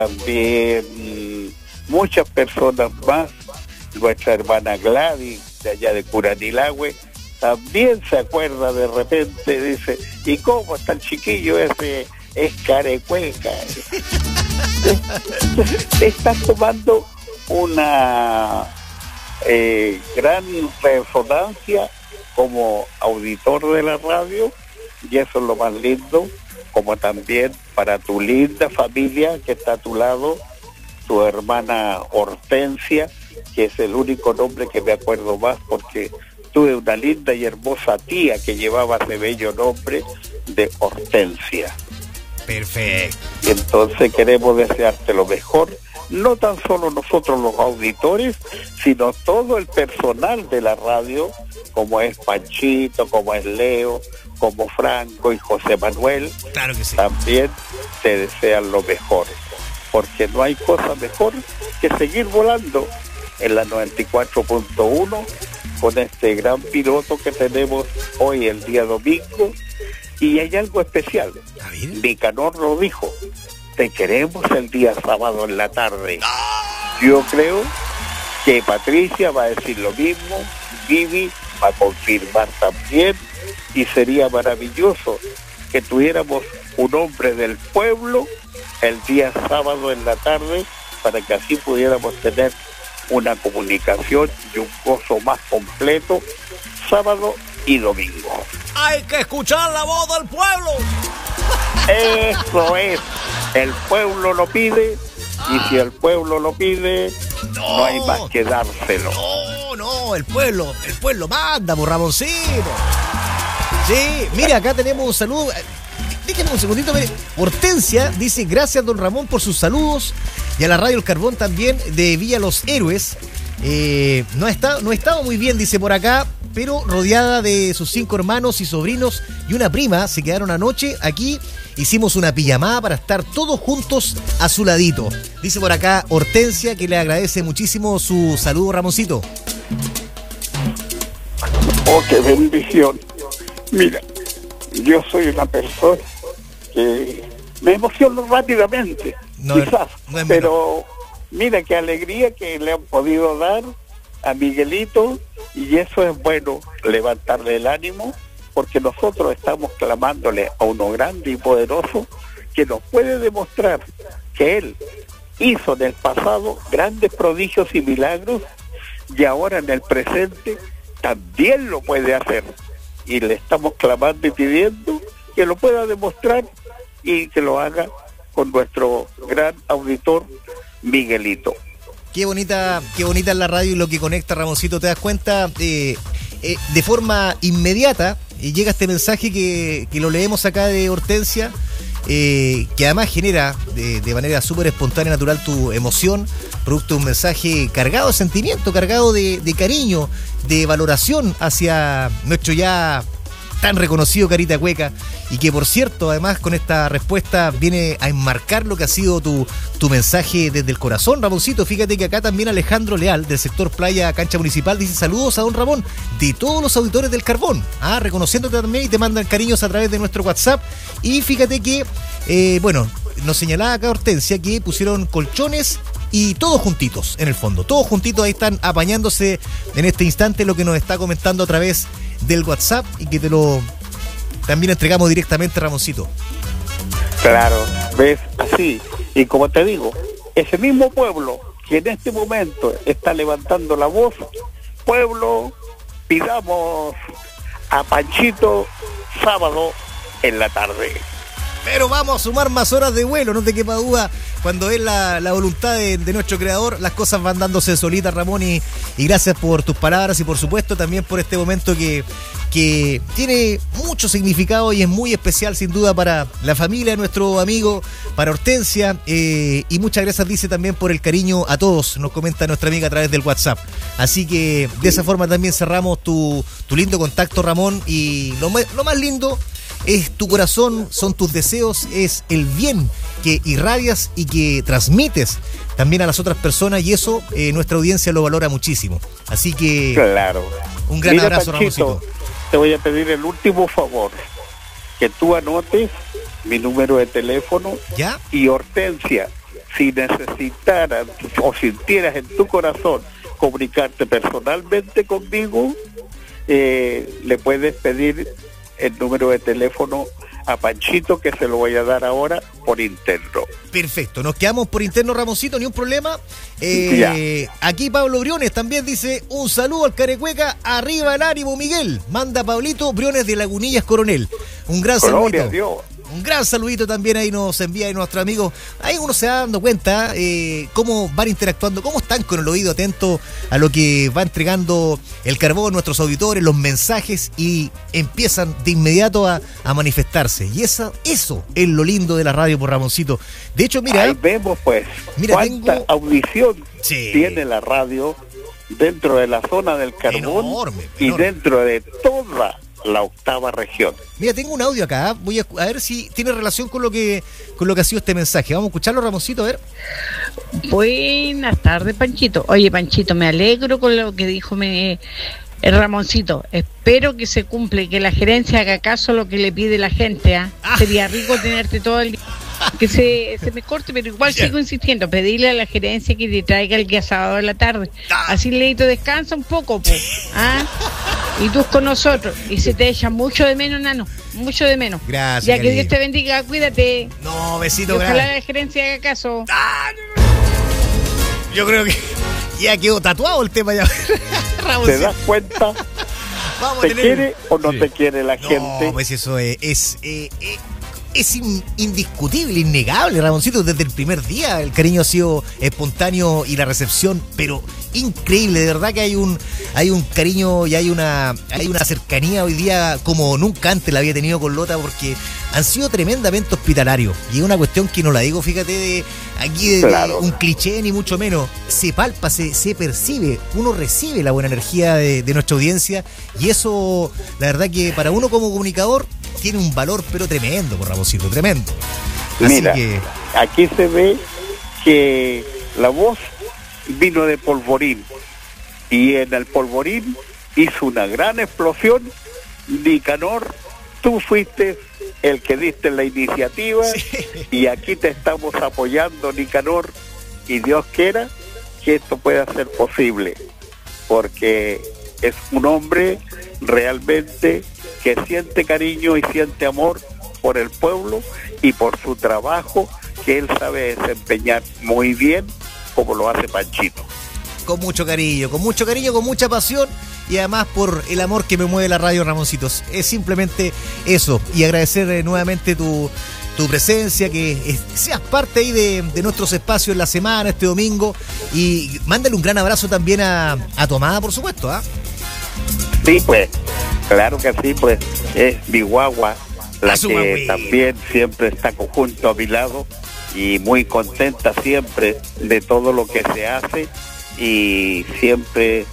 también muchas personas más. Nuestra hermana Gladys, de allá de Curanilahue, también se acuerda de repente, dice, ¿y cómo está el chiquillo ese? Es Carecueca. Estás tomando una gran resonancia como auditor de la radio, y eso es lo más lindo, como también para tu linda familia que está a tu lado, tu hermana Hortensia, que es el único nombre que me acuerdo más, porque tuve una linda y hermosa tía que llevaba ese bello nombre de Hortensia. Perfecto. Y entonces queremos desearte lo mejor, no tan solo nosotros los auditores, sino todo el personal de la radio, como es Panchito, como es Leo, como Franco y José Manuel. Claro que sí. También te desean lo mejor, porque no hay cosa mejor que seguir volando en la 94.1 con este gran piloto que tenemos hoy, el día domingo. Y hay algo especial. Nicanor lo dijo, te queremos el día sábado en la tarde. Yo creo que Patricia va a decir lo mismo, Vivi va a confirmar también, y sería maravilloso que tuviéramos un hombre del pueblo el día sábado en la tarde, para que así pudiéramos tener una comunicación y un gozo más completo sábado y domingo. Hay que escuchar la voz del pueblo. Eso es, el pueblo lo pide, y si el pueblo lo pide, no hay más que dárselo. No, el pueblo manda, por Ramoncito. Sí, mira, acá tenemos un saludo. Déjenme un segundito. Hortensia dice, gracias don Ramón por sus saludos, y a la Radio El Carbón también de Villa Los Héroes. No ha estado muy bien, dice por acá, pero rodeada de sus 5 hermanos y sobrinos y una prima, se quedaron anoche aquí. Hicimos una pijamada para estar todos juntos a su ladito. Dice por acá Hortensia, que le agradece muchísimo su saludo, Ramoncito. Oh, qué bendición. Mira, yo soy una persona que me emociono rápidamente, quizás, pero mira qué alegría que le han podido dar a Miguelito, y eso es bueno, levantarle el ánimo, porque nosotros estamos clamándole a uno grande y poderoso que nos puede demostrar que él hizo en el pasado grandes prodigios y milagros, y ahora en el presente también lo puede hacer, y le estamos clamando y pidiendo que lo pueda demostrar y que lo haga con nuestro gran auditor Miguelito. Qué bonita es la radio y lo que conecta, Ramoncito. ¿Te das cuenta? De forma inmediata llega este mensaje que lo leemos acá de Hortensia, que además genera de manera súper espontánea, natural, tu emoción, producto de un mensaje cargado de sentimiento, cargado de cariño, de valoración hacia nuestro ya tan reconocido Carita Cueca, y que por cierto, además con esta respuesta viene a enmarcar lo que ha sido tu mensaje desde el corazón, Ramoncito. Fíjate que acá también Alejandro Leal, del sector Playa Cancha Municipal, dice saludos a don Ramón, de todos los auditores del Carbón, reconociéndote también, y te mandan cariños a través de nuestro WhatsApp. Y fíjate que, nos señalaba acá Hortensia que pusieron colchones y todos juntitos, en el fondo, todos juntitos, ahí están apañándose en este instante lo que nos está comentando a través del WhatsApp, y que te lo también entregamos directamente, Ramoncito. Claro, ves, así, y como te digo, ese mismo pueblo que en este momento está levantando la voz, pueblo, pidamos a Panchito sábado en la tarde. Pero vamos a sumar más horas de vuelo, no te quepa duda. Cuando es la voluntad de nuestro creador, las cosas van dándose solitas, Ramón, y gracias por tus palabras, y por supuesto también por este momento que tiene mucho significado y es muy especial sin duda para la familia de nuestro amigo, para Hortensia, y muchas gracias, dice, también por el cariño a todos, nos comenta nuestra amiga a través del WhatsApp. Así que de esa forma también cerramos tu lindo contacto, Ramón, y lo más lindo es tu corazón, son tus deseos, es el bien que irradias y que transmites también a las otras personas, y eso nuestra audiencia lo valora muchísimo. Así que claro, un gran abrazo, Panchito, Ramoncito. Te voy a pedir el último favor, que tú anotes mi número de teléfono. ¿Ya? Y Hortensia, si necesitaras o sintieras en tu corazón comunicarte personalmente conmigo, le puedes pedir el número de teléfono a Panchito, que se lo voy a dar ahora por interno. Perfecto, nos quedamos por interno, Ramoncito, ni un problema. Aquí Pablo Briones también dice: un saludo al Carecueca, arriba el ánimo, Miguel. Manda Pablito Briones de Lagunillas Coronel. Un gran saludito. Un gran saludito también ahí nos envía ahí nuestro amigo. Ahí uno se va dando cuenta cómo van interactuando, cómo están con el oído atento a lo que va entregando el Carbón, nuestros auditores, los mensajes, y empiezan de inmediato a manifestarse. Y eso es lo lindo de la radio, por Ramoncito. De hecho, mira... Ahí vemos pues cuánta audición tiene la radio dentro de la zona del Carbón, enorme. Y dentro de toda la octava región. Mira, tengo un audio acá, voy a ver si tiene relación con lo que ha sido este mensaje. Vamos a escucharlo, Ramoncito, a ver. Buenas tardes, Panchito. Oye, Panchito, me alegro con lo que dijo el Ramoncito. Espero que se cumple, que la gerencia haga caso a lo que le pide la gente. Sería rico tenerte todo el día. Que se me corte, pero igual sigo insistiendo, pedirle a la gerencia que te traiga el día sábado de la tarde. Así Leito descansa un poco, y tú con nosotros. Y se te echa mucho de menos, Nano, mucho de menos. Gracias. Ya que Dios te bendiga, cuídate. No, besito, gracias. Ojalá la gerencia haga caso. Yo creo que ya quedó tatuado el tema ya. ¿Te das cuenta? ¿Te quiere o no te quiere la gente? No, pues eso es indiscutible, innegable, Ramoncito. Desde el primer día el cariño ha sido espontáneo y la recepción, pero increíble. De verdad que hay un cariño y hay una cercanía hoy día como nunca antes la había tenido con Lota, porque han sido tremendamente hospitalarios. Y es una cuestión que no la digo, fíjate, de un cliché ni mucho menos. Se palpa, se percibe, uno recibe la buena energía de nuestra audiencia, y eso, la verdad que para uno como comunicador tiene un valor pero tremendo, por Ramoncito, tremendo. Así mira, que... aquí se ve que la voz vino de Polvorín, y en el Polvorín hizo una gran explosión. Nicanor, tú fuiste el que diste la iniciativa, y aquí te estamos apoyando, Nicanor, y Dios quiera que esto pueda ser posible, porque es un hombre realmente que siente cariño y siente amor por el pueblo y por su trabajo, que él sabe desempeñar muy bien, como lo hace Panchito. Con mucho cariño, con mucha pasión, y además por el amor que me mueve la radio, Ramoncitos. Es simplemente eso, y agradecer nuevamente tu presencia, que seas parte ahí de nuestros espacios en la semana, este domingo, y mándale un gran abrazo también a tu amada, por supuesto, Sí, pues, claro que sí, pues, es mi guagua, la que también siempre está junto a mi lado, y muy contenta siempre de todo lo que se hace, y siempre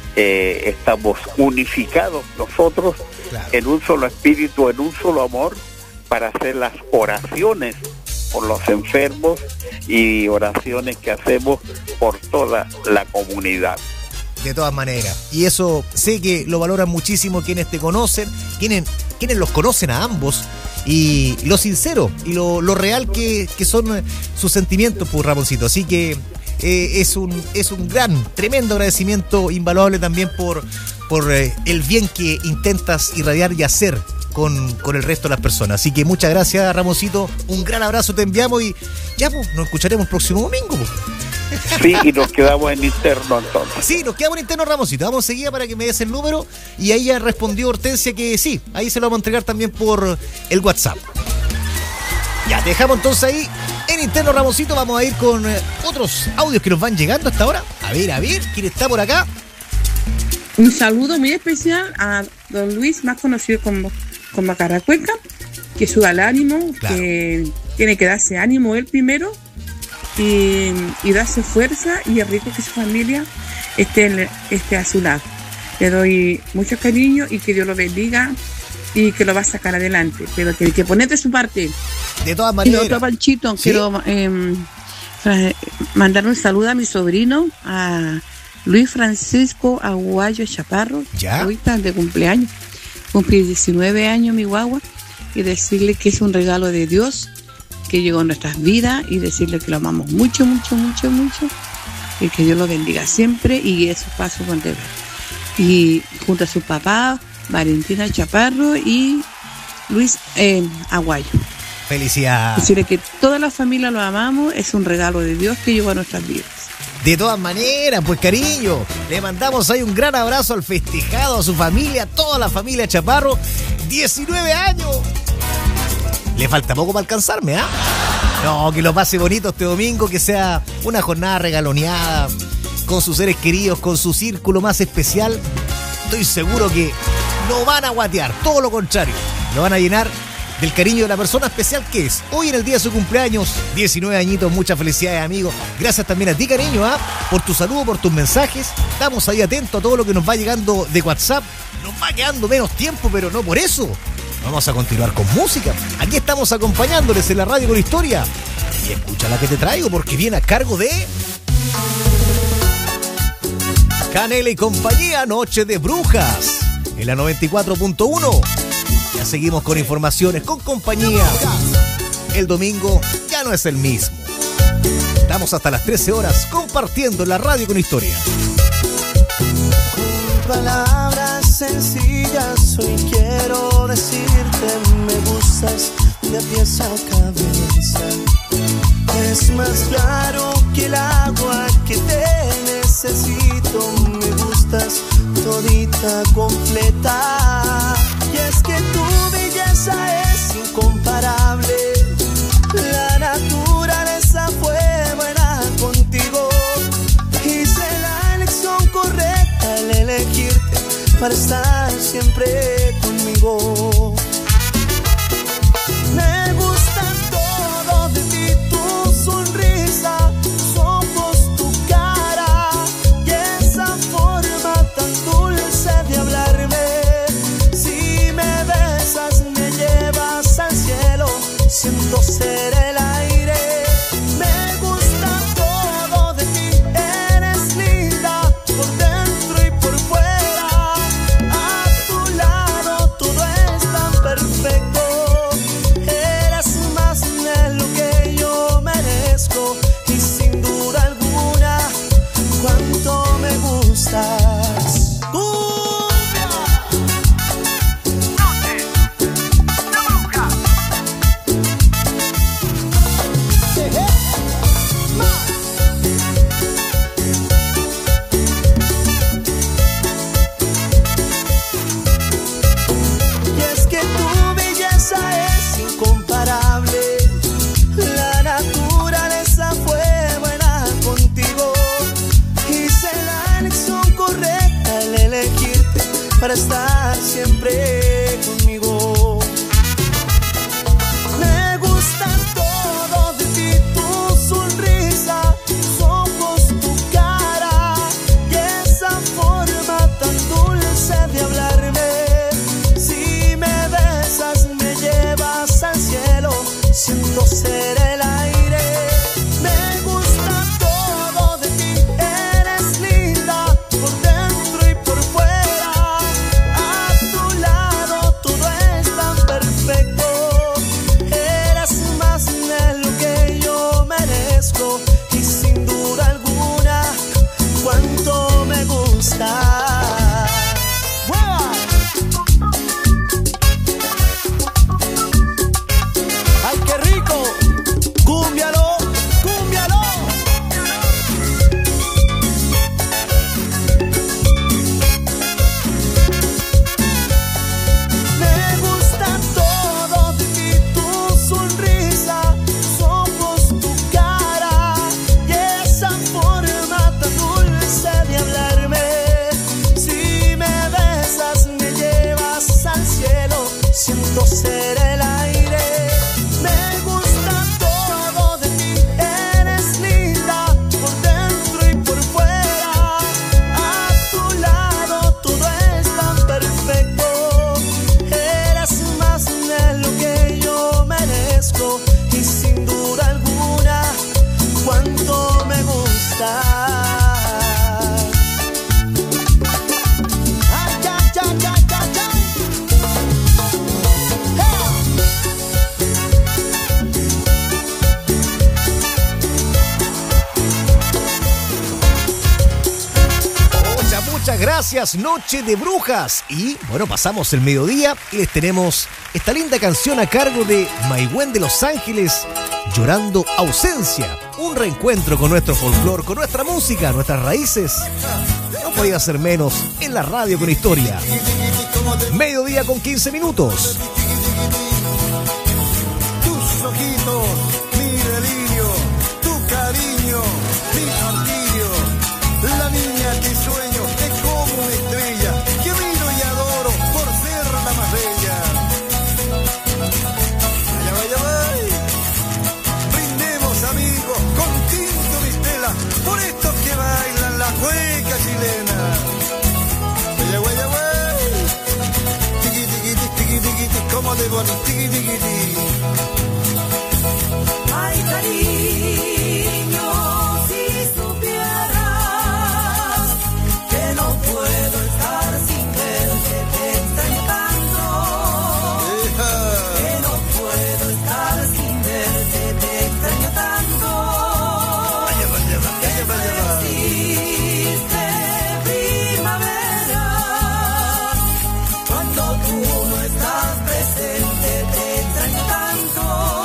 estamos unificados nosotros, claro, en un solo espíritu, en un solo amor, para hacer las oraciones por los enfermos y oraciones que hacemos por toda la comunidad. De todas maneras, y eso sé que lo valoran muchísimo quienes te conocen, quienes los conocen a ambos, y lo sincero y lo real que son sus sentimientos, por Ramoncito. Así que es un gran, tremendo agradecimiento, invaluable también por el bien que intentas irradiar y hacer con el resto de las personas. Así que muchas gracias, Ramoncito, un gran abrazo te enviamos, y ya pues nos escucharemos el próximo domingo pues. Sí, y nos quedamos en interno entonces. Sí, nos quedamos en interno, Ramoncito. Vamos enseguida para que me des el número, y ahí ya respondió Hortensia que sí, ahí se lo vamos a entregar también por el WhatsApp. Ya, te dejamos entonces ahí en interno, Ramoncito. Vamos a ir con otros audios que nos van llegando hasta ahora. A ver, ¿quién está por acá? Un saludo muy especial a don Luis, más conocido como Macaracueca, que suba el ánimo, claro, que tiene que darse ánimo él primero, y darse fuerza, y es rico que su familia esté a su lado. Le doy mucho cariño y que Dios lo bendiga y que lo va a sacar adelante, pero tiene que poner de su parte. De todas maneras. Y otro, Panchito, ¿sí? Quiero mandar un saludo a mi sobrino, a Luis Francisco Aguayo Chaparro. ¿Ya? Hoy está de cumpleaños, cumple 19 años mi guagua, y decirle que es un regalo de Dios, que llegó a nuestras vidas y decirle que lo amamos mucho, mucho, mucho, mucho, y que Dios lo bendiga siempre y guíe sus pasos con deber. Y junto a su papá, Valentina Chaparro y Luis Aguayo. Felicidades. Decirle que toda la familia lo amamos, es un regalo de Dios que llegó a nuestras vidas. De todas maneras, pues cariño, le mandamos ahí un gran abrazo al festejado, a su familia, a toda la familia Chaparro. 19 años. Le falta poco para alcanzarme, ¿ah? No, que lo pase bonito este domingo, que sea una jornada regaloneada, con sus seres queridos, con su círculo más especial. Estoy seguro que no van a guatear, todo lo contrario, lo van a llenar del cariño de la persona especial que es. Hoy en el día de su cumpleaños, 19 añitos, muchas felicidades, amigo. Gracias también a ti, cariño, por tu saludo, por tus mensajes. Estamos ahí atentos a todo lo que nos va llegando de WhatsApp. Nos va quedando menos tiempo, pero no por eso. Vamos a continuar con música. Aquí estamos acompañándoles en la radio con historia. Y escucha la que te traigo, porque viene a cargo de Canela y compañía, Noche de Brujas, en la 94.1. Ya seguimos con informaciones, con compañía. El domingo ya no es el mismo. Estamos hasta las 13 horas compartiendo en la radio con historia. Con palabras sencillas hoy quiero decirte: me gustas de pies a cabeza. Es más claro que el agua que te necesito. Me gustas todita completa. Y es que tu belleza es incomparable. La naturaleza fue buena contigo. Hice la elección correcta al elegirte para estar siempre conmigo. Me gusta todo de ti, tu sonrisa, tus ojos, tu cara y esa forma tan dulce de hablarme. Siento ser el aire. Me gusta todo de ti. Eres linda por dentro y por fuera. A tu lado todo es tan perfecto. Eres más de lo que yo merezco. Y sin duda alguna, cuánto me gustas. Para estar siempre conmigo. Me gusta todo de ti, tu sonrisa, tus ojos, tu cara y esa forma tan dulce de hablarme. Si me besas me llevas al cielo, siento ser el aire. Me gusta todo de ti, eres linda por dentro y por fuera. Gracias, Noche de Brujas. Y bueno, pasamos el mediodía y les tenemos esta linda canción a cargo de Maigüen de Los Ángeles, Llorando Ausencia. Un reencuentro con nuestro folclore, con nuestra música, nuestras raíces. No podía ser menos en la radio con historia. Mediodía con 15 minutos. Tus ojitos, mi delirio, tu cariño, mi martirio. La niña que sueño es como una estrella que miro y adoro por ser la más bella. Vaya, vaya, vaya. Brindemos, amigos, con tinto de Estela por estos que bailan la cueca chilena. Vaya, vaya, vaya. Tiqui, tiqui, tiqui, tiqui, tiqui, como de bonito, tiqui, tiqui, tiqui. Ay, cariño, si supieras que no puedo estar sin verte, te extraño tanto. Que no puedo estar sin verte, te extraño tanto. Vaya, vaya, vaya, vaya, vaya. Existe primavera cuando tú no estás presente, te extraño tanto.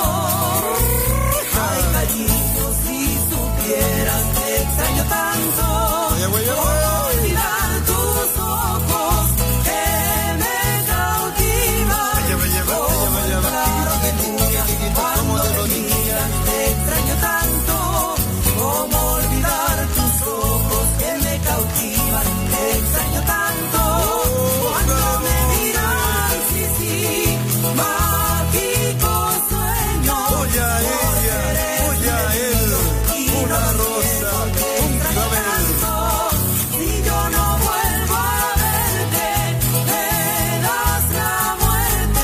Ay, cariño, si supieras, te extraño tanto. Vaya, vaya, vaya. Olvidar tus ojos que me cautivan. Vaya, vaya, vaya, vaya, vaya. Como de bonito. Te extraño tanto, como olvidar tus ojos que me cautivan. Te extraño tanto, cuando me miran, sí, sí, mágico sueño. Voy a ella, voy a él, una rosa, un clavel. Si yo no vuelvo a verte, me das la muerte.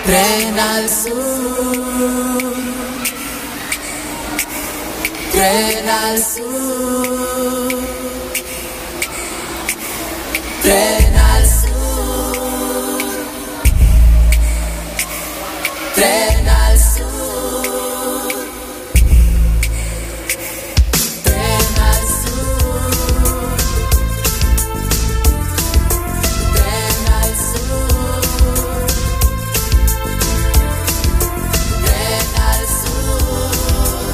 Tren al sur, tren al sur, tren al sur, tren al sur, tren al sur, tren al sur. Tren al sur,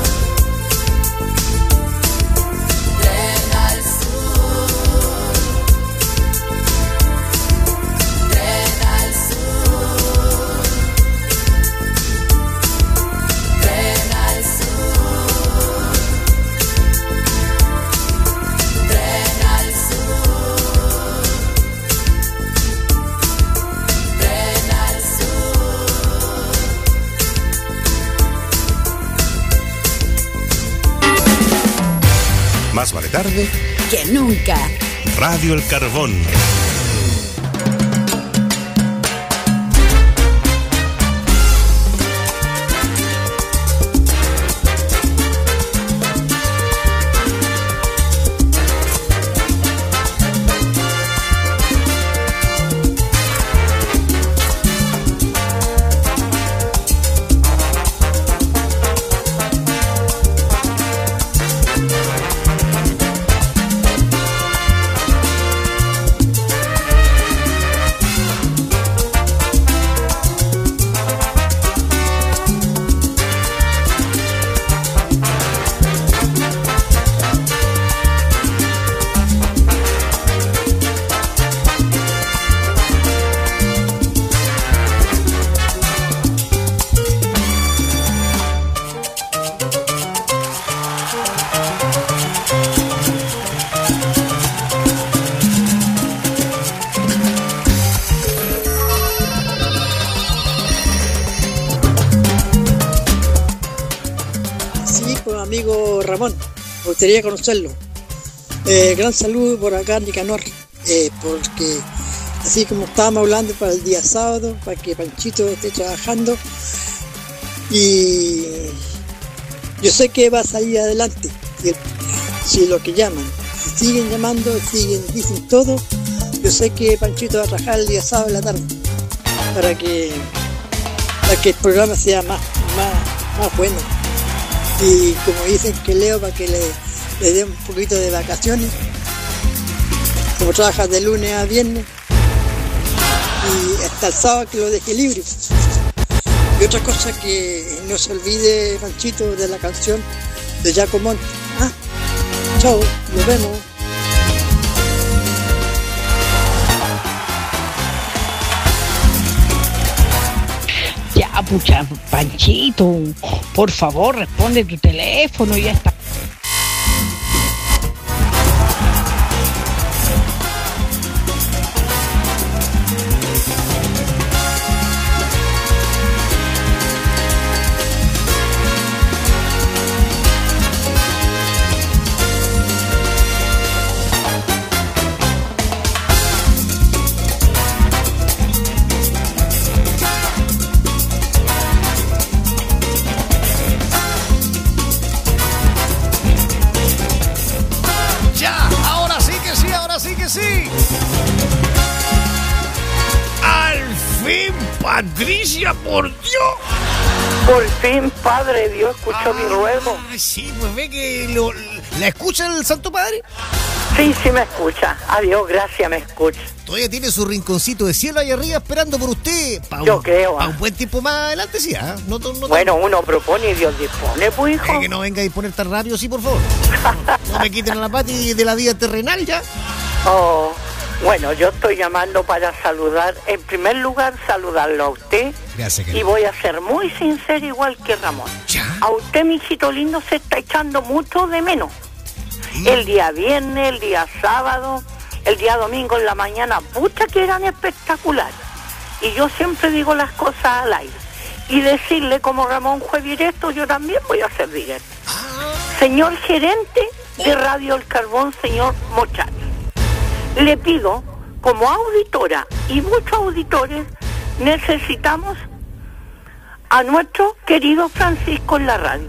tren al sur, tren al sur, tren al sur, tren al sur, tren al sur. Más vale tarde, Que nunca. Radio El Carbón. Sí, pues amigo Ramón, me gustaría conocerlo. Gran saludo por acá, Nicanor, porque así como estábamos hablando para el día sábado, para que Panchito esté trabajando, y yo sé que va a salir adelante, si lo que llaman, si siguen llamando, dicen todo, yo sé que Panchito va a trabajar el día sábado en la tarde, para que el programa sea más bueno. Y como dicen que Leo, para que le dé un poquito de vacaciones, como trabaja de lunes a viernes, y hasta el sábado que lo deje libre. Y otra cosa, que no se olvide, Panchito, de la canción de Jaco Monte. Chao, nos vemos. Ya, pucha, Panchito, por favor, responde tu teléfono, ya está. Patricia, por Dios. Por fin, Padre Dios, escuchó mi ruego. Sí, pues ve que ¿la escucha el Santo Padre? Sí, me escucha. Adiós, gracias, me escucha. Todavía tiene su rinconcito de cielo ahí arriba esperando por usted. Yo creo. A un buen tiempo más adelante, sí, ¿ah? No, bueno, uno propone y Dios dispone, pues, hijo. Que no venga a disponer tan rápido, sí, por favor. No me quiten a la Pati de la vida terrenal ya. Oh, bueno, yo estoy llamando para saludar, en primer lugar, saludarlo a usted. Gracias, y voy a ser muy sincero, igual que Ramón. ¿Ya? A usted, mi hijito lindo, se está echando mucho de menos. El día viernes, el día sábado, el día domingo en la mañana, pucha que eran espectaculares. Y yo siempre digo las cosas al aire. Y decirle, como Ramón fue directo, yo también voy a ser directo. Señor gerente de Radio El Carbón, señor Mochati, le pido, como auditora y muchos auditores, necesitamos a nuestro querido Francisco en la radio,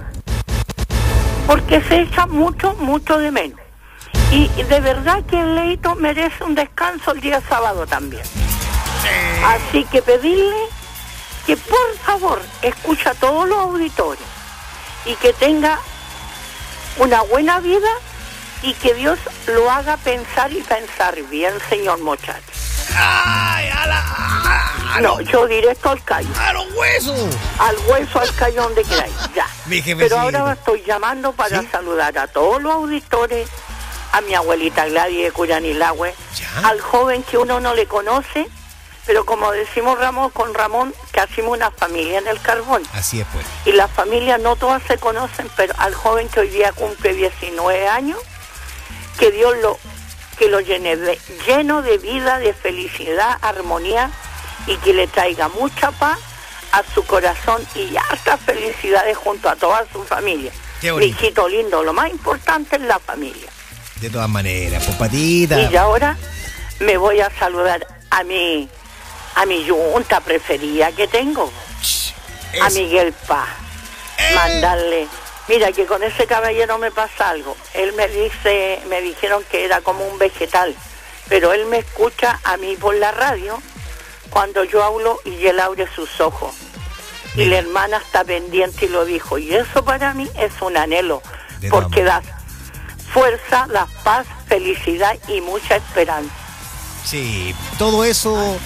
porque se echa mucho, mucho de menos. Y de verdad que el Leito merece un descanso el día sábado también. Así que pedirle que por favor escuche a todos los auditores y que tenga una buena vida y que Dios lo haga pensar y pensar bien, señor Mochati. ¡Ay, no, yo directo al callo. ¡A los huesos! Al hueso, al callo, donde queráis, ya. Mi jefecito. Pero ahora estoy llamando para saludar a todos los auditores, a mi abuelita Gladys de Curanilahue, al joven que uno no le conoce, pero como decimos con Ramón, que hacemos una familia en el Carbón. Así es, pues. Y las familias no todas se conocen, pero al joven que hoy día cumple 19 años, que Dios lo lleno de vida, de felicidad, armonía, y que le traiga mucha paz a su corazón y hartas felicidades junto a toda su familia. Qué bonito. Hijito lindo, lo más importante es la familia. De todas maneras, pues, Patita. Y ahora me voy a saludar a mi yunta preferida que tengo, a Miguel Paz. Mandarle, mira que con ese caballero me pasa algo. Él me dijeron que era como un vegetal, pero él me escucha a mí por la radio cuando yo hablo y él abre sus ojos. Y la hermana está pendiente y lo dijo. Y eso para mí es un anhelo, porque da fuerza, da paz, felicidad y mucha esperanza. Sí, todo eso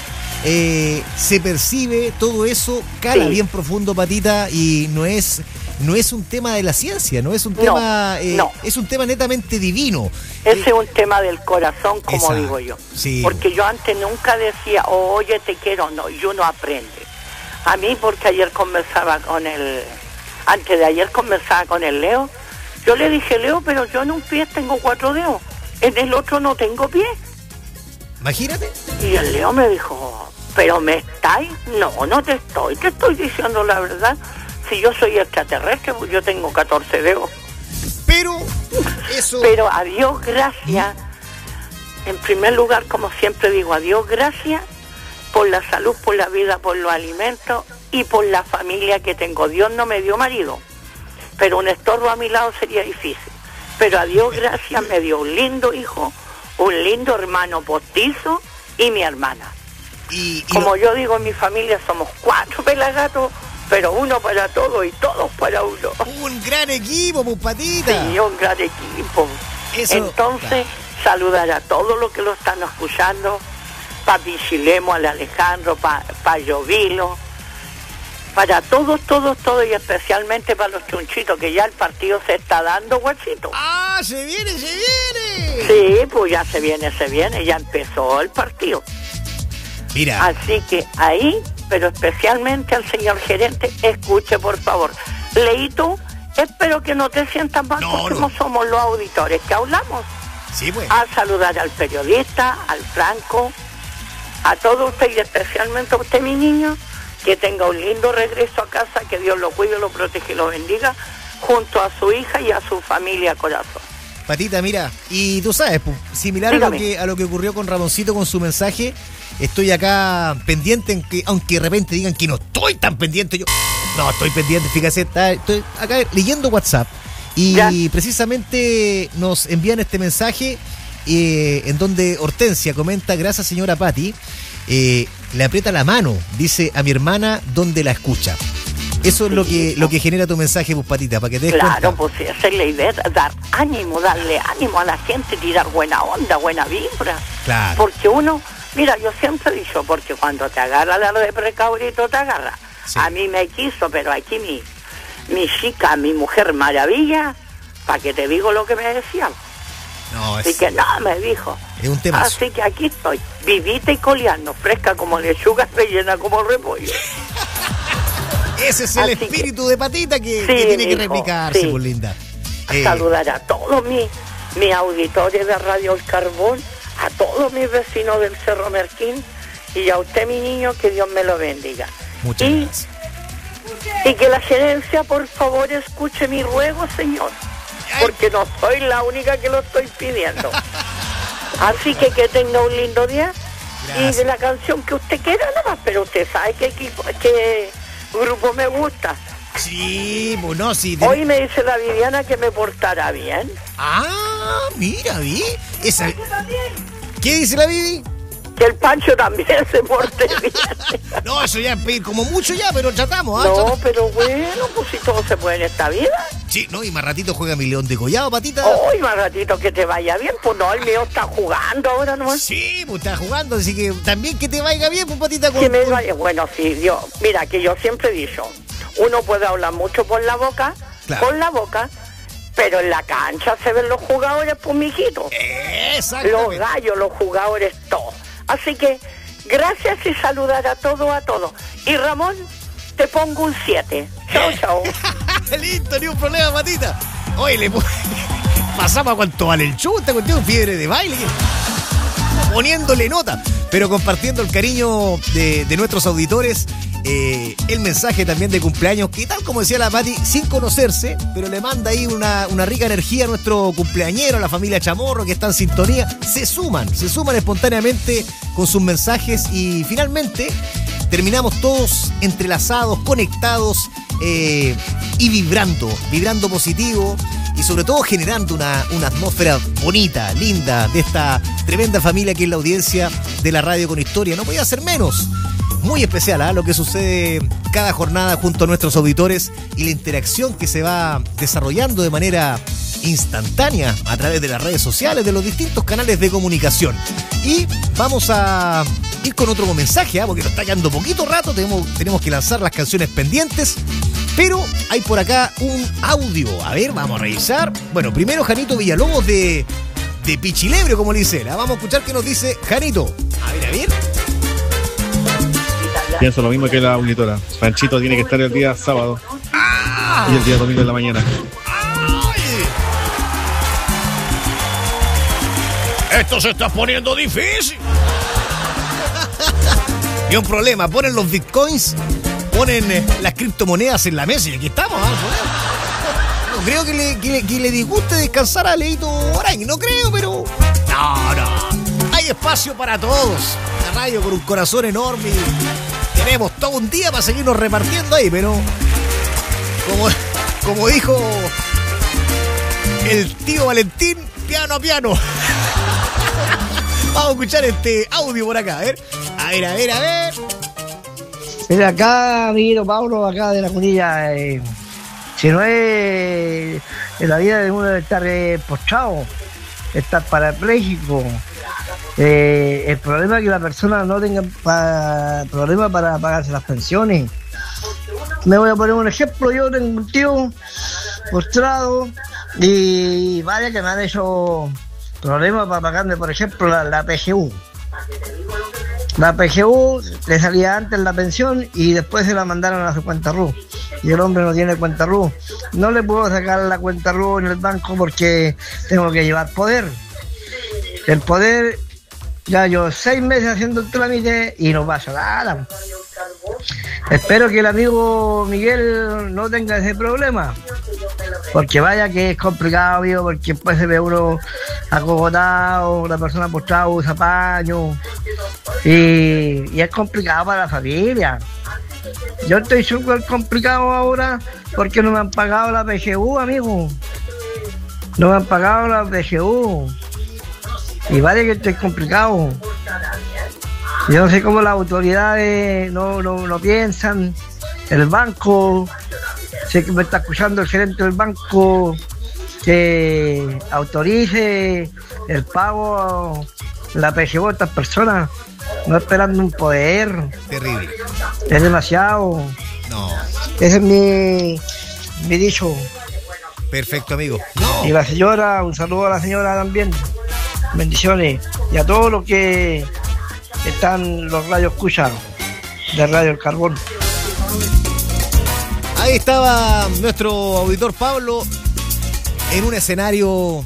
se percibe, todo eso cala bien profundo, Patita, y no es un tema de la ciencia, no es un tema, es un tema netamente divino. Ese es un tema del corazón, como digo yo. Sí. Porque yo antes nunca decía, oye, te quiero, no, y uno aprende. A mí, porque ayer conversaba antes de ayer conversaba con el Leo, yo le dije, Leo, pero yo en un pie tengo 4 dedos, en el otro no tengo pie. Imagínate. Y el Leo me dijo, ¿pero me estáis? No te estoy diciendo la verdad. Si yo soy extraterrestre, pues yo tengo 14 dedos. Pero a Dios gracias. En primer lugar, como siempre digo, a Dios gracias por la salud, por la vida, por los alimentos y por la familia que tengo. Dios no me dio marido, pero un estorbo a mi lado sería difícil. Pero a Dios gracias me dio un lindo hijo, un lindo hermano postizo y mi hermana. Como yo digo, en mi familia somos 4 pelagatos, pero uno para todos y todos para uno. Un gran equipo, pues, Patita. Sí, un gran equipo. Entonces, saludar a todos los que lo están escuchando, para Pichilemo, al Alejandro, para Llovilo, para todos, y especialmente para los chunchitos, que ya el partido se está dando, guachito. ¡Ah, se viene! Sí, pues ya se viene, ya empezó el partido. Mira. Así que ahí, pero especialmente al señor gerente, escuche por favor. Leito, espero que no te sientas mal, porque no somos los auditores que hablamos. Sí, pues. A saludar al periodista, al Franco, a todos ustedes y especialmente a usted, mi niño, que tenga un lindo regreso a casa, que Dios lo cuide, lo protege y lo bendiga, junto a su hija y a su familia, corazón. Patita, mira, y tú sabes, pues, similar a lo que ocurrió con Ramoncito con su mensaje, estoy acá pendiente, aunque de repente digan que no estoy tan pendiente, yo no estoy pendiente, fíjate, estoy acá leyendo WhatsApp y precisamente nos envían este mensaje en donde Hortensia comenta, gracias señora Pati, le aprieta la mano, dice a mi hermana donde la escucha. Eso es lo que genera tu mensaje, pues, Patita, para que te des cuenta. Claro, pues esa es la idea, darle ánimo a la gente, tirar buena onda, buena vibra. Claro. Porque uno, mira, yo siempre he dicho, porque cuando te agarra la de precabrito, te agarra. Sí. A mí me quiso, pero aquí mi chica, mi mujer maravilla, para que te digo lo que me decían. Así que no, me dijo. Es un tema. Así que aquí estoy, vivita y coleando, fresca como lechuga, rellena como repollo. Ese es el espíritu de Patita que tiene que replicarse, por linda. Saludar a todos mis auditores de Radio El Carbón, a todos mis vecinos del Cerro Merquín y a usted, mi niño, que Dios me lo bendiga. Muchas gracias. Y que la gerencia, por favor, escuche mi ruego, señor, porque no soy la única que lo estoy pidiendo. Así que tenga un lindo día. Gracias. Y de la canción que usted quiera nomás, pero usted sabe que Grupo Me Gusta. Sí, pues no, sí. Hoy me dice la Viviana que me portará bien. Ah, mira, vi. Esa... ¿Qué dice la Vivi? Que el Pancho también se porte bien. No, eso ya es pedir como mucho ya, pero tratamos, ¿ah? No, pero bueno, pues si todo se puede en esta vida. Sí, no, y más ratito juega mi León de Collado, Patita. Oh, y más ratito que te vaya bien, pues no, el mío está jugando ahora nomás. Sí, pues está jugando, así que también que te vaya bien, pues, Patita. Que me vaya, bueno, sí, mira, que yo siempre he dicho, uno puede hablar mucho por la boca, Claro. con la boca, pero en la cancha se ven los jugadores, pues, mijito. Exactamente. Los gallos, los jugadores, todos. Así que, gracias y saludar a todos. Y Ramón, te pongo un 7. Chao. Listo, ni un problema, Patita. Oye, pasamos a cuánto vale el show, esta cuestión, fiebre de baile. Poniéndole nota, pero compartiendo el cariño de nuestros auditores, el mensaje también de cumpleaños, que tal como decía la Pati, sin conocerse, pero le manda ahí una rica energía a nuestro cumpleañero, a la familia Chamorro, que está en sintonía, se suman espontáneamente con sus mensajes y finalmente terminamos todos entrelazados, conectados y vibrando positivo y sobre todo generando una atmósfera bonita, linda de esta tremenda familia que es la audiencia de la Radio con Historia. No podía ser menos. Muy especial, ¿eh? Lo que sucede cada jornada junto a nuestros auditores y la interacción que se va desarrollando de manera instantánea a través de las redes sociales, de los distintos canales de comunicación. Y vamos a ir con otro mensaje, porque nos está quedando poquito rato, tenemos que lanzar las canciones pendientes, pero hay por acá un audio. A ver, vamos a revisar. Bueno, primero Janito Villalobos de Pichilebrio, como le dice. Vamos a escuchar qué nos dice Janito. A ver. Pienso lo mismo que la auditora. Panchito tiene que estar el día sábado y el día domingo en la mañana. Esto se está poniendo difícil. Y un problema, ponen los bitcoins, ponen las criptomonedas en la mesa y aquí estamos. No creo que le disguste descansar a Leito Orain, no creo, pero... No. Hay espacio para todos. La radio con un corazón enorme. Tenemos todo un día para seguirnos repartiendo ahí, pero... Como dijo el tío Valentín, piano a piano. Vamos a escuchar este audio por acá, a ver. Mira, acá, amiguito Pablo, acá de la Cunilla, si no es en la vida de uno de estar postrado, estar parapléjico, el problema es que la persona no tenga problema para pagarse las pensiones. Me voy a poner un ejemplo, yo tengo un tío postrado y vaya que me han hecho problemas para pagarme, por ejemplo, la PGU. La PGU le salía antes la pensión y después se la mandaron a su cuenta RU. Y el hombre no tiene cuenta RU. No le puedo sacar la cuenta RU en el banco porque tengo que llevar poder. El poder, ya yo 6 meses haciendo el trámite y no pasa nada. Espero que el amigo Miguel no tenga ese problema, porque vaya que es complicado, vivo, porque después se ve uno acogotado, la persona postrada usa paño y es complicado para la familia. Yo estoy súper complicado ahora porque no me han pagado la PGU, amigo. No me han pagado la PGU y vale que estoy complicado. Yo no sé cómo las autoridades no piensan. El banco, sé que me está escuchando el gerente del banco, que autorice el pago, la PGU a estas personas, no esperando un poder. Terrible. Es demasiado. No. Ese es mi dicho. Perfecto, amigo. No. Y la señora, un saludo a la señora también. Bendiciones. Y a todos los que están los radios escuchan de Radio El Carbón. Ahí estaba nuestro auditor Pablo en un escenario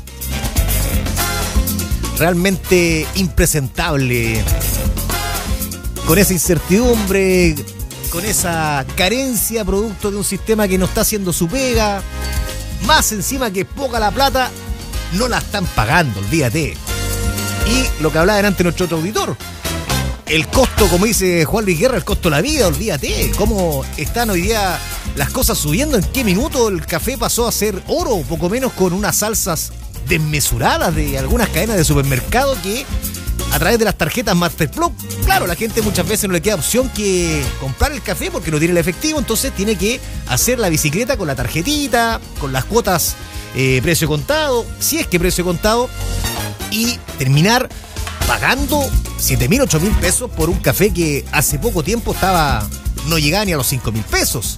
realmente impresentable, con esa incertidumbre, con esa carencia producto de un sistema que no está haciendo su pega, más encima que poca la plata, no la están pagando, olvídate. Y lo que hablaba delante nuestro otro auditor, el costo, como dice Juan Luis Guerra, el costo de la vida, olvídate. ¿Cómo están hoy día las cosas subiendo? ¿En qué minuto el café pasó a ser oro? Poco menos, con unas salsas desmesuradas de algunas cadenas de supermercado que a través de las tarjetas Masterplus, claro, la gente muchas veces no le queda opción que comprar el café porque no tiene el efectivo, entonces tiene que hacer la bicicleta con la tarjetita, con las cuotas precio contado, si es que precio contado, y terminar pagando 7.000, 8.000 pesos por un café que hace poco tiempo no llegaba ni a los 5.000 pesos.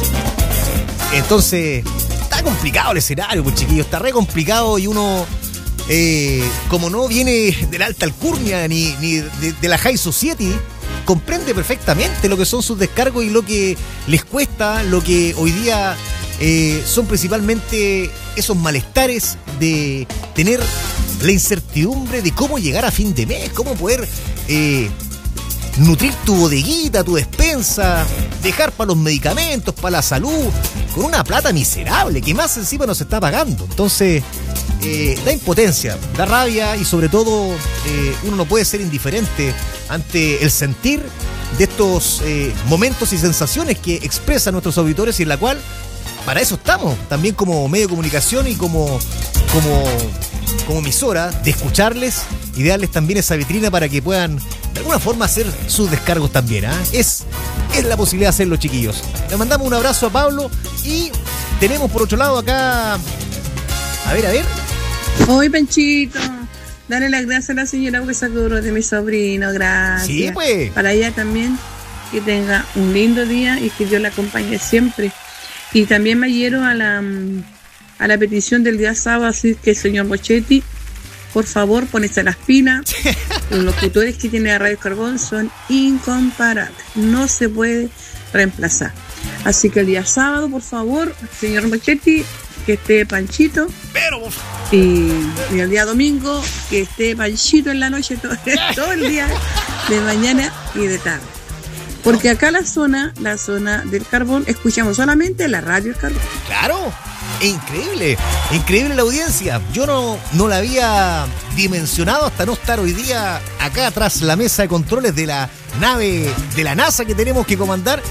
Entonces, está complicado el escenario, pues chiquillos, está re complicado y uno, como no viene de la alta alcurnia ni de la high society, comprende perfectamente lo que son sus descargos y lo que les cuesta, lo que hoy día son principalmente esos malestares de tener la incertidumbre de cómo llegar a fin de mes, cómo poder nutrir tu bodeguita, tu despensa, dejar para los medicamentos, para la salud, con una plata miserable que más encima nos está pagando. Entonces, da impotencia, da rabia y sobre todo uno no puede ser indiferente ante el sentir de estos momentos y sensaciones que expresan nuestros auditores y en la cual para eso estamos, también como medio de comunicación y como emisora, de escucharles y de darles también esa vitrina para que puedan de alguna forma hacer sus descargos también. Es la posibilidad de hacerlo, chiquillos. Le mandamos un abrazo a Pablo y tenemos por otro lado acá, a ver. Hoy, Panchito, dale las gracias a la señora porque sacó de mi sobrino, gracias. Sí, pues. Para ella también, que tenga un lindo día y que Dios la acompañe siempre. Y también me adhiero a la petición del día sábado, así que señor Bochetti, por favor, ponete las pilas. Los locutores que tiene la Radio Carbón son incomparables, no se puede reemplazar. Así que el día sábado, por favor, señor Bochetti, que esté Panchito. Y el día domingo, que esté Panchito en la noche, todo el día, de mañana y de tarde. Porque acá la zona del Carbón, escuchamos solamente la Radio El Carbón. ¡Claro! Increíble la audiencia. Yo no la había dimensionado hasta no estar hoy día acá tras la mesa de controles de la nave de la NASA que tenemos que comandar.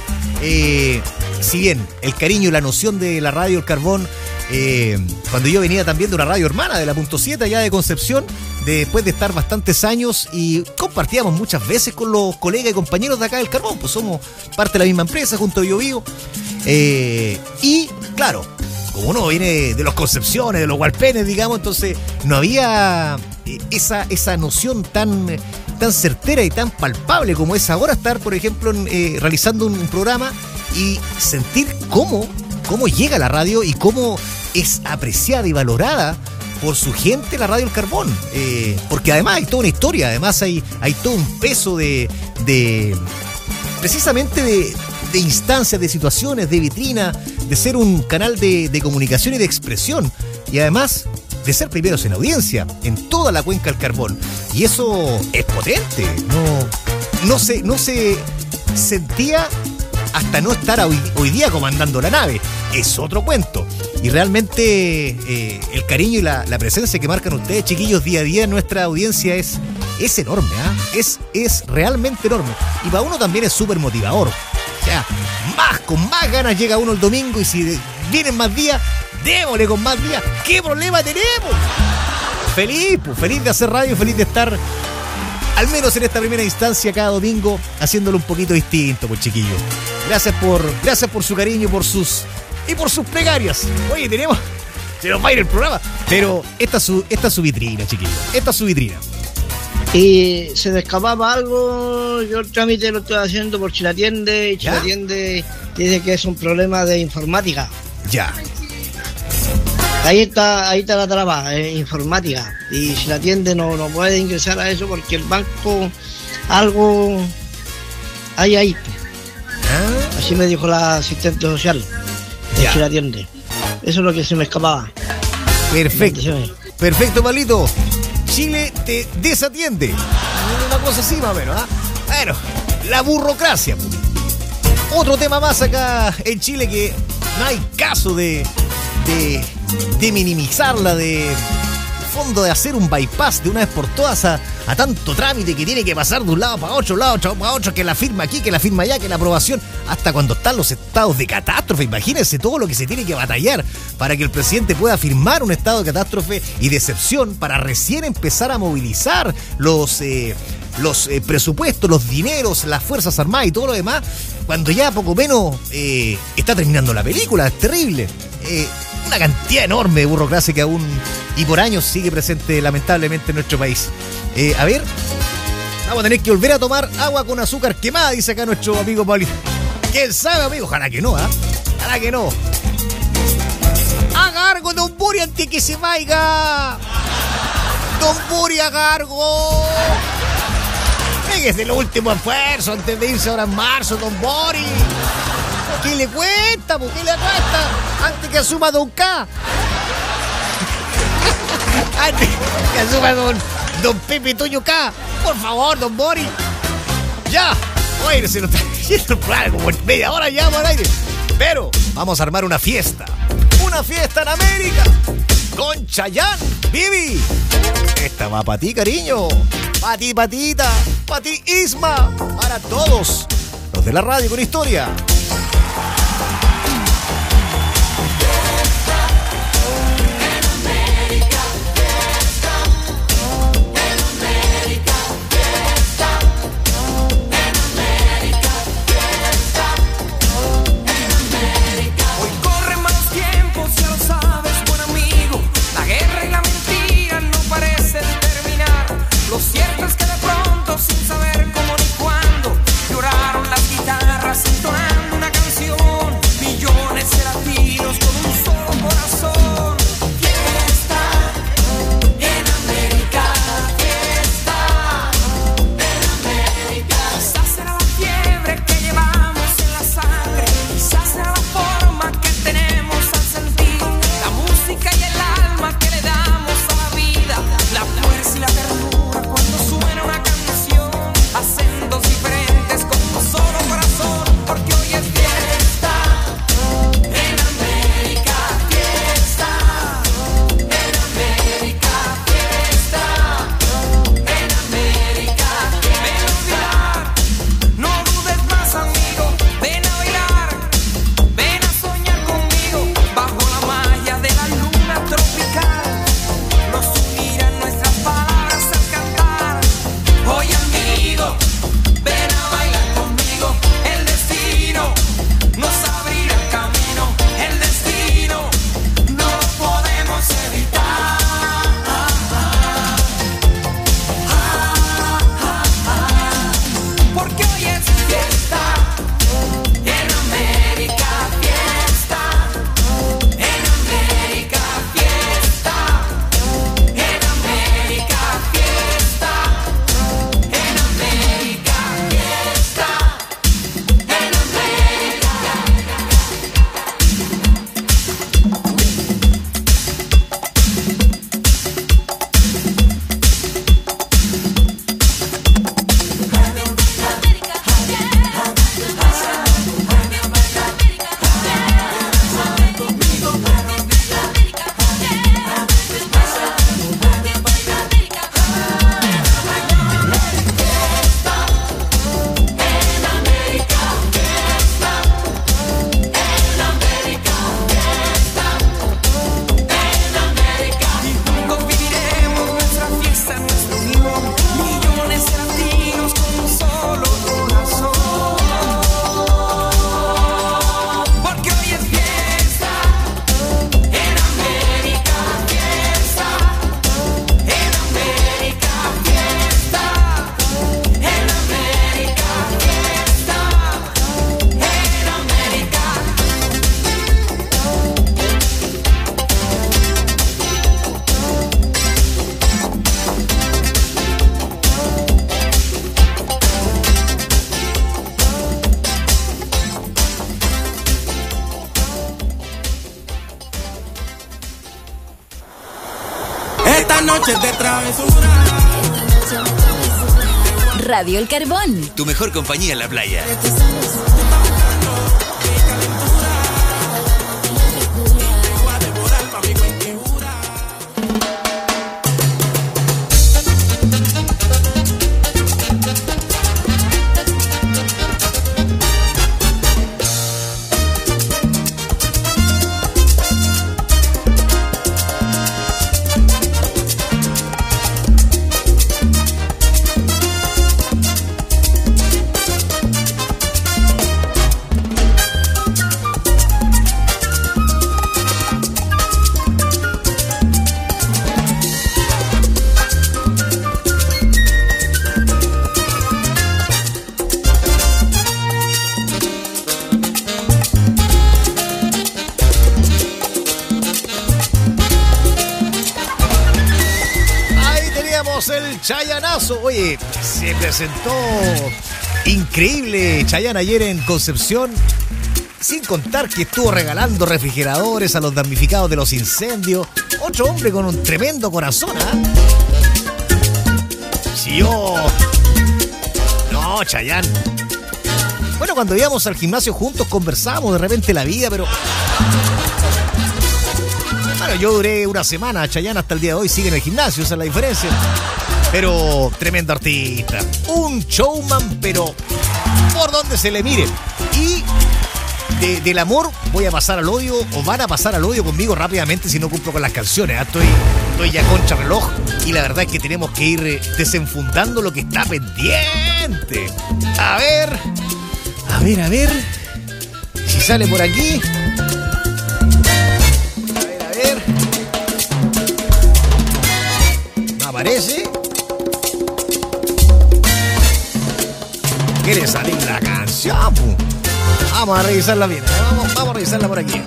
Si bien el cariño y la noción de la Radio El Carbón, cuando yo venía también de una radio hermana de la .7 allá de Concepción, después de estar bastantes años y compartíamos muchas veces con los colegas y compañeros de acá del Carbón, pues somos parte de la misma empresa junto a BioBio, y claro, como uno viene de los Concepciones, de los Hualpenes, digamos, entonces no había esa noción tan certera y tan palpable como es ahora estar, por ejemplo, realizando un programa y sentir cómo llega la radio y cómo es apreciada y valorada por su gente la Radio El Carbón, porque además hay toda una historia, además hay todo un peso de precisamente de instancias, de situaciones, de vitrina, de ser un canal de comunicación y de expresión, y además de ser primeros en audiencia en toda la cuenca del Carbón, y eso es potente. No se sentía hasta no estar hoy día comandando la nave. Es otro cuento. Y realmente el cariño y la presencia que marcan ustedes, chiquillos, día a día en nuestra audiencia es enorme, es realmente enorme. Y para uno también es súper motivador. O sea, con más ganas llega uno el domingo, y si vienen más días, démosle con más días. ¿Qué problema tenemos? Feliz de hacer radio, feliz de estar al menos en esta primera instancia cada domingo haciéndolo un poquito distinto, pues chiquillos. Gracias por su cariño, por sus plegarias. Oye, se nos va a ir el programa, pero esta es su vitrina, chiquillos. Esta es su vitrina. Y se me escapaba algo, yo el trámite lo estoy haciendo por Chilatiende, y Chilatiende dice que es un problema de informática. Ya. Ahí está la traba, informática. Y Chilatiende no puede ingresar a eso porque el banco algo hay ahí. Así me dijo la asistente social de Chilatiende. Eso es lo que se me escapaba. Perfecto, Palito. Chile te desatiende. Una cosa así más o menos, Bueno, la burocracia. Otro tema más acá en Chile que no hay caso de minimizarla, de fondo de hacer un bypass de una vez por todas a a tanto trámite que tiene que pasar de un lado para otro, que la firma aquí, que la firma allá, que la aprobación, hasta cuando están los estados de catástrofe. Imagínense todo lo que se tiene que batallar para que el presidente pueda firmar un estado de catástrofe y de excepción para recién empezar a movilizar los presupuestos, los dineros, las Fuerzas Armadas y todo lo demás, cuando ya poco menos está terminando la película. Es terrible. Una cantidad enorme de burocracia que aún y por años sigue presente lamentablemente en nuestro país. A ver, vamos a tener que volver a tomar agua con azúcar quemada, dice acá nuestro amigo Pauli. ¿Quién sabe, amigo? Ojalá que no, ojalá que no. Haga algo, don Buri, antes que se vaya. Don Buri, haga algo. Péguese los últimos esfuerzos antes de irse ahora en marzo, don Buri. ¿Qué le cuesta? ¿Por qué le cuesta? Antes que asuma don K. Antes que asuma don Pepe Toño K. Por favor, don Bori. Ya. Oye, se nos está yendo el programa como en media hora ya al aire. Pero vamos a armar una fiesta. Una fiesta en América. Con Chayanne, Bibi. Esta va para ti, cariño. Para ti, Patita. Para ti, Isma. Para todos los de la radio con historia. Lo cierto es que de pronto, sin saber cómo ni cuándo, lloraron las guitarras entonando una canción. Millones de latinos con un solo corazón. Fiesta en América, fiesta en América. Quizás será la fiebre que llevamos en la sangre, quizás será la forma que tenemos al sentir, la música y el alma que le damos a la vida, la fuerza y la ternura. Cuando suena una canción, acentos diferentes con un solo corazón, porque hoy es fiesta en América, fiesta en América, fiesta en América. Ven a bailar, no dudes más, amigo, ven a bailar, ven a soñar conmigo, bajo la malla de la luna tropical, nos unirán nuestras palabras al cantar. Oye, amigo, ven a bailar conmigo. El destino nos abrirá el camino. El destino no lo podemos evitar. Porque hoy es fiesta en América, fiesta en América, fiesta en América, fiesta en América, fiesta en América. Conviviremos nuestra fiesta, nuestra unión, millones de latinos con un solo corazón. Porque hoy es fiesta en América, fiesta en América, fiesta en América, fiesta en América. Esta noche es de travesura. Radio El Carbón. Tu mejor compañía en la playa. teníamos el Chayanazo. Oye, se presentó increíble Chayanne ayer en Concepción. Sin contar que estuvo regalando refrigeradores a los damnificados de los incendios. Otro hombre con un tremendo corazón, ¿ah? Si yo... No, Chayanne. Bueno, cuando íbamos al gimnasio juntos conversábamos de repente la vida, pero... Bueno, yo duré una semana, Chayanne hasta el día de hoy sigue en el gimnasio, esa es la diferencia. Pero tremendo artista. Un showman, pero por donde se le mire. Y... del amor voy a pasar al odio, o van a pasar al odio conmigo rápidamente si no cumplo con las canciones. Estoy ya contra reloj y la verdad es que tenemos que ir desenfundando lo que está pendiente. A ver si sale por aquí. A ver. No aparece. ¿Quiere salir la canción? Vamos a revisarla bien, vamos a revisarla por aquí.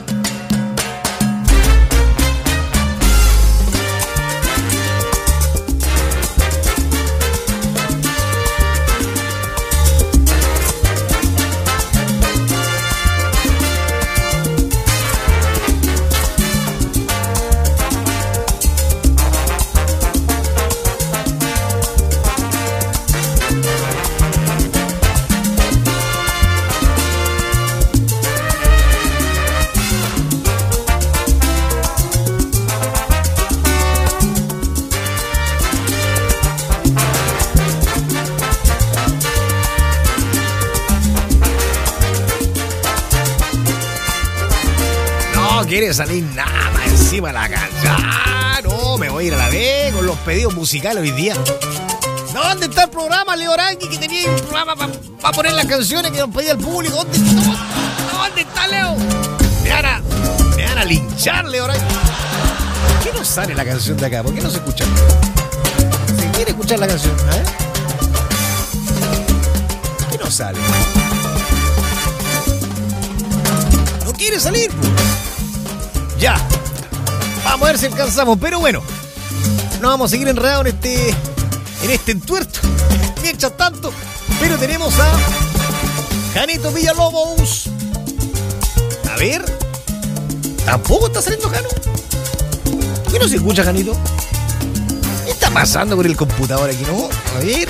Quiere salir nada más encima de la cancha. No, me voy a ir a la B con los pedidos musicales hoy día. ¿Dónde está el programa, Leo Arangui, que tenía un programa para poner las canciones que nos pedía el público? ¿Dónde está, Leo? Me van a linchar, Leo Arangui. ¿Por qué no sale la canción de acá? ¿Por qué no se escucha? ¿Se quiere escuchar la canción? ¿Por qué no sale? No quiere salir, pues. Ya, vamos a ver si alcanzamos, pero bueno, no vamos a seguir enredados en este entuerto. Mientras tanto, pero tenemos a Janito Villalobos. A ver, ¿tampoco está saliendo Jano? ¿Por qué no se escucha, Janito? ¿Qué está pasando con el computador aquí, no? A ver.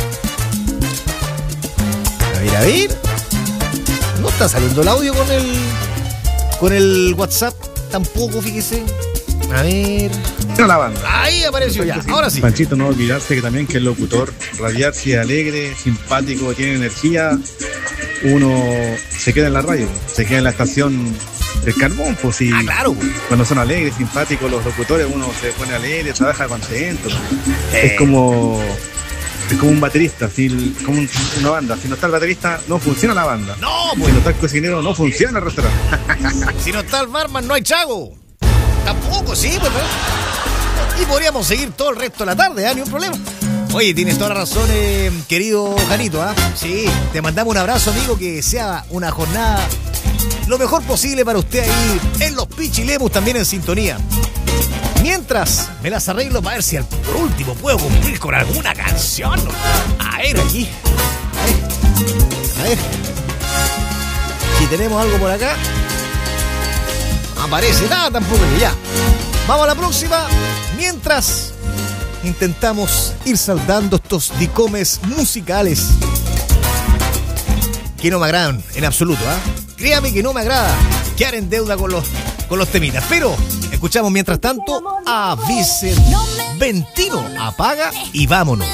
No está saliendo el audio con el WhatsApp. Tampoco, fíjese. A ver. La banda. Ahí apareció ya. Ahora sí. Panchito, no olvidarse que también que el locutor radiar, si es alegre, simpático, tiene energía, uno se queda en la radio, se queda en la estación del Carbón, pues sí. Claro. Cuando son alegres, simpáticos los locutores, uno se pone alegre, trabaja contento. Es como un baterista, como una banda. Si no está el baterista, no funciona la banda. No, pues. Si no está el cocinero, no funciona el restaurante. Si no está el barman, no hay chago. Tampoco, sí, pues. Y podríamos seguir todo el resto de la tarde, ni un problema. Oye, tienes toda la razón, querido Janito, Sí, te mandamos un abrazo, amigo, que sea una jornada lo mejor posible para usted ahí en los Pichilemus, también en sintonía. Mientras me las arreglo para ver si por último puedo cumplir con alguna canción. A ver, aquí. A ver. Si tenemos algo por acá. No aparece nada tampoco. Ya. Vamos a la próxima. Mientras intentamos ir saldando estos dicomes musicales que no me agradan en absoluto. Créame que no me agrada quedar en deuda con los temitas. Pero escuchamos mientras tanto a Vicentino. Apaga y vámonos.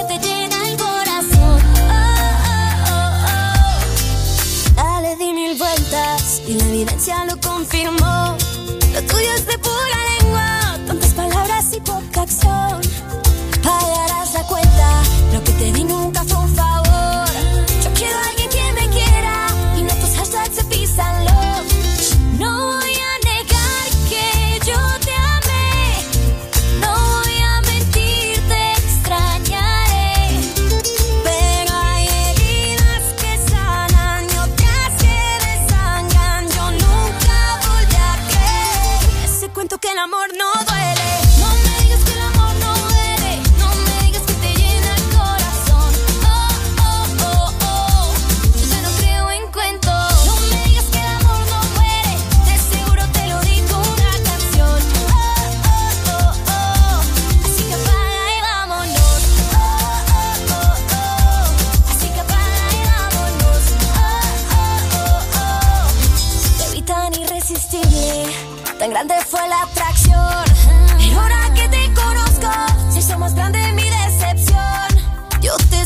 Dale, di mil vueltas y la evidencia lo confirmó. Lo tuyo es de pura lengua, tantas palabras y poca acción. Pagarás la cuenta, lo que te di nunca fue un favor. Yo quiero a alguien que me quiera y nuestros hashtags se pisan love. No voy a negar que yo te amé, no voy a mentir, te extrañaré. Pero hay heridas que sanan y otras que desangran. Yo nunca volví a creer ese cuento que el amor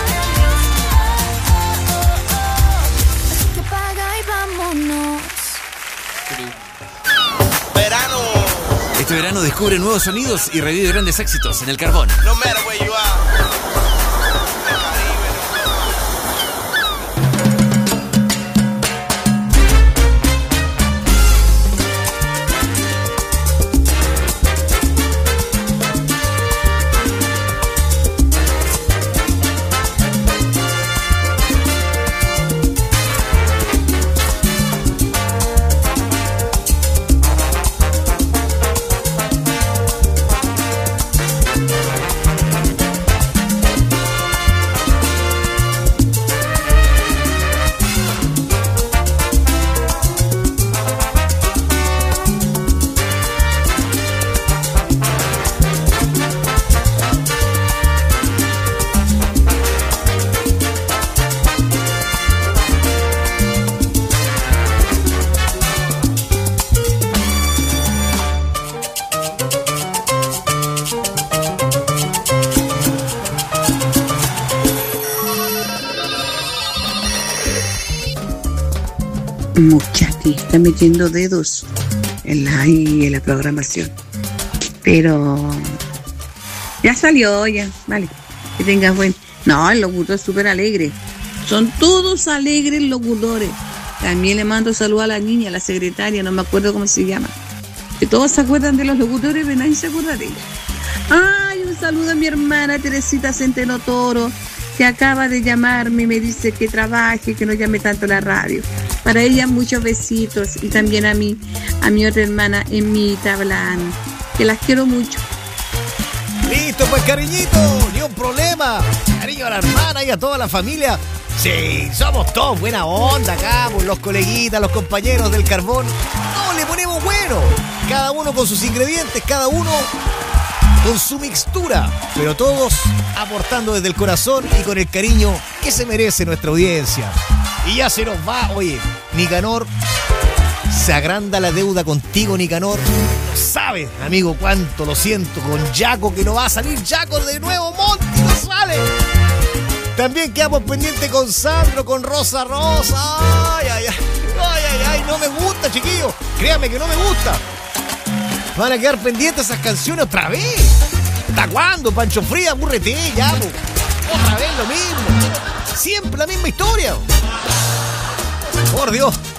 Así que paga y vámonos. Verano. Este verano descubre nuevos sonidos y revive grandes éxitos en el Carbón. No matter where you are. Muchachi está metiendo dedos en la programación. Pero ya salió, ya, vale. Que tengas buen. No, el locutor es súper alegre. Son todos alegres locutores. También le mando saludos a la niña, la secretaria, no me acuerdo cómo se llama. Que todos se acuerdan de los locutores, pero nadie se acuerda de ella. Ay, un saludo a mi hermana Teresita Centeno Toro, que acaba de llamarme y me dice que trabaje, que no llame tanto la radio. Para ella muchos besitos y también a mi otra hermana Emita Blan, que las quiero mucho. Listo, pues cariñito, ni un problema. Cariño a la hermana y a toda la familia. Sí, somos todos buena onda acá, pues, los coleguitas, los compañeros del Carbón. No, le ponemos bueno. Cada uno con sus ingredientes, cada uno con su mixtura, pero todos aportando desde el corazón y con el cariño que se merece nuestra audiencia. Y ya se nos va, oye, Nicanor, se agranda la deuda contigo, Nicanor. No sabes, amigo, cuánto lo siento con Jaco, que no va a salir Jaco de nuevo, Monty, no sale. También quedamos pendientes con Sandro, con Rosa Rosa. Ay, no me gusta, chiquillos. Créame que no me gusta. Van a quedar pendientes esas canciones otra vez. ¿Hasta cuándo, Pancho Fría? Aburrete, ya, po. Otra vez lo mismo. Siempre la misma historia. Por Dios.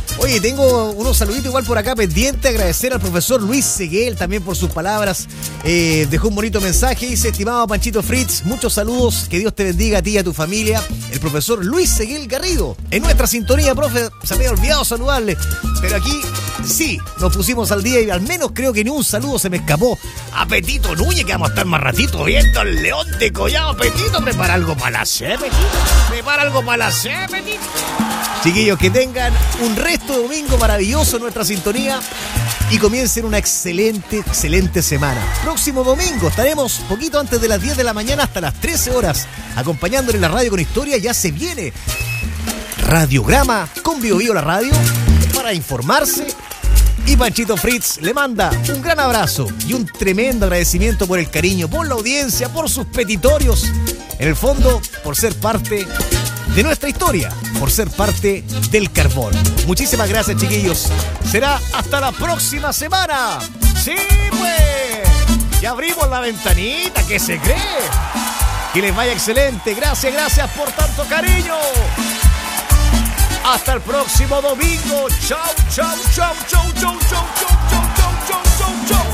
Oye, tengo unos saluditos igual por acá pendiente. Agradecer al profesor Luis Seguel también por sus palabras. Dejó un bonito mensaje. Dice: estimado Panchito Fritz, muchos saludos. Que Dios te bendiga a ti y a tu familia. El profesor Luis Seguel Garrido. En nuestra sintonía, profe, se me había olvidado saludarle. Pero aquí sí, nos pusimos al día y al menos creo que ni un saludo se me escapó. A Petito Núñez, que vamos a estar más ratito viendo al León de Collado. Petito, prepara algo para la C, Petito. Prepara algo para la C, Petito. Chiquillos, que tengan un resto de domingo maravilloso en nuestra sintonía y comiencen una excelente semana. Próximo domingo estaremos poquito antes de las 10 de la mañana hasta las 13 horas, acompañándole en la radio con historia. Ya se viene Radiograma con Bio Bio la radio para informarse. Y Panchito Fritz le manda un gran abrazo y un tremendo agradecimiento por el cariño, por la audiencia, por sus petitorios. En el fondo, por ser parte de nuestra historia, por ser parte del Carbón. Muchísimas gracias, chiquillos. Será hasta la próxima semana. ¡Sí, pues! Ya abrimos la ventanita, ¿qué se cree? Que les vaya excelente. Gracias por tanto cariño. Hasta el próximo domingo. Chau, chau, chau, chau, chau, chau, chau, chau, chau, chau, chau.